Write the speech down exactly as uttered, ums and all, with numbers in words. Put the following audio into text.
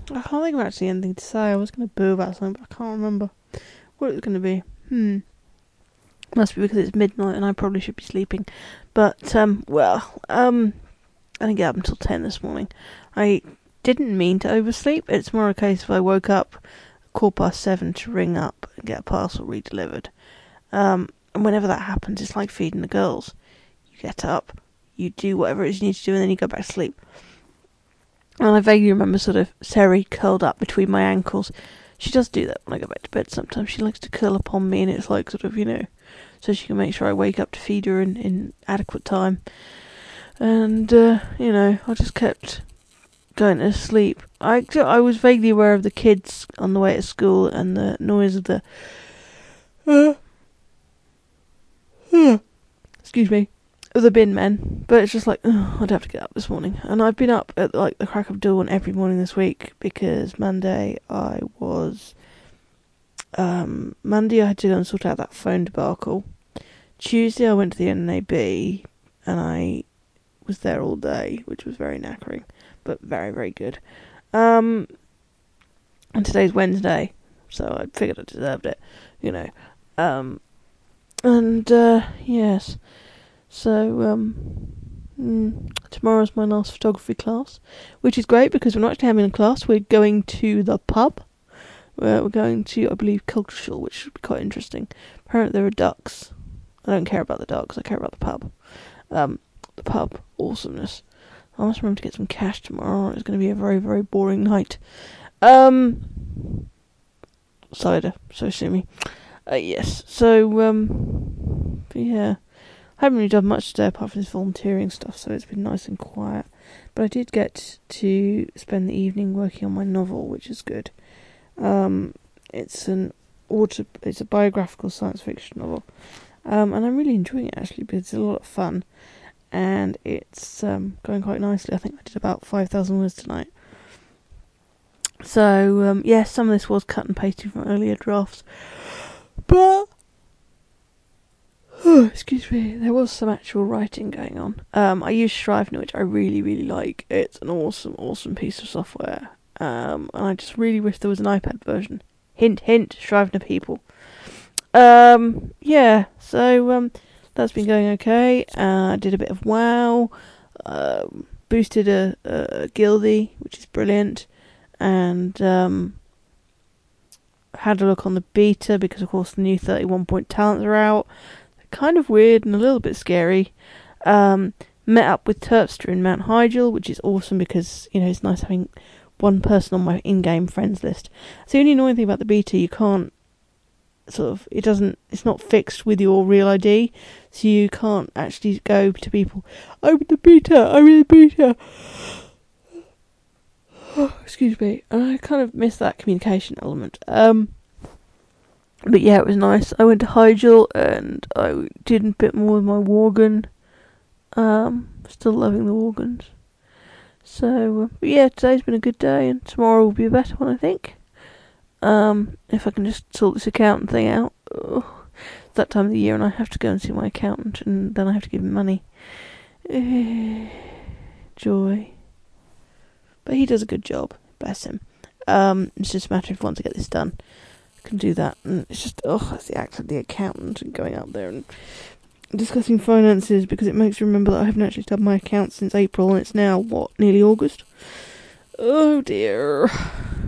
I can't think of actually anything to say. I was going to boo about something, but I can't remember what it was going to be. Hmm. Must be because it's midnight and I probably should be sleeping. But, um, well, um, I didn't get up until ten this morning. I didn't mean to oversleep. It's more a case of I woke up quarter past seven to ring up and get a parcel redelivered. Um, and whenever that happens, it's like feeding the girls. You get up, you do whatever it is you need to do, and then you go back to sleep. And I vaguely remember sort of Seri curled up between my ankles. She does do that when I go back to bed sometimes. She likes to curl up on me, and it's like sort of, you know, so she can make sure I wake up to feed her in, in adequate time. And, uh, you know, I just kept going to sleep. I, I was vaguely aware of the kids on the way to school and the noise of the... Uh, uh, excuse me. Of the bin men. But it's just like, oh, I'd have to get up this morning. And I've been up at like the crack of dawn every morning this week because Monday I was... Um, Monday I had to go and sort out that phone debacle. Tuesday I went to the N A B and I was there all day, which was very knackering, but very, very good. Um, and today's Wednesday, so I figured I deserved it, you know. Um, and, uh, yes, so, um, mm, tomorrow's my last photography class, which is great because we're not actually having a class, we're going to the pub. Uh, we're going to, I believe, Cultural, which should be quite interesting. Apparently there are ducks. I don't care about the ducks, I care about the pub. Um, the pub, awesomeness. I must remember to get some cash tomorrow, it's going to be a very, very boring night. Um, cider, so sue me. Uh, yes, so, um, yeah. I haven't really done much today apart from this volunteering stuff, so it's been nice and quiet. But I did get to spend the evening working on my novel, which is good. Um, it's an auto, it's a biographical science fiction novel. Um, and I'm really enjoying it actually because it's a lot of fun. And it's um, going quite nicely. I think I did about five thousand words tonight. So, um, yes, yeah, some of this was cut and pasted from earlier drafts. But, oh, excuse me, there was some actual writing going on. Um, I use Scrivener, which I really, really like. It's an awesome, awesome piece of software. Um, and I just really wish there was an iPad version. Hint, hint, Scrivener people. Um, yeah, so, um, that's been going okay. Uh, I did a bit of WoW, uh, boosted a, a Guildie, which is brilliant, and, um, had a look on the beta, because of course the new thirty-one point talents are out. They're kind of weird and a little bit scary. Um, met up with Terpster in Mount Hyjal, which is awesome because, you know, it's nice having one person on my in-game friends list. It's the only annoying thing about the beta, you can't sort of, it doesn't, it's not fixed with your real I D, so you can't actually go to people, I'm in the beta, I'm in the beta. Oh, excuse me, and I kind of miss that communication element. Um, but yeah, it was nice. I went to Hyjal and I did a bit more with my Worgen. Um, still loving the Worgens. So, uh, but yeah, today's been a good day, and tomorrow will be a better one, I think. Um, if I can just sort this accountant thing out. Oh, it's that time of the year and I have to go and see my accountant and then I have to give him money. Uh, joy. But he does a good job, bless him. Um, it's just a matter of once I get this done, I can do that. And it's just, oh, it's the act of the accountant and going up there and discussing finances, because it makes me remember that I haven't actually done my accounts since April and it's now, what, nearly August? Oh dear.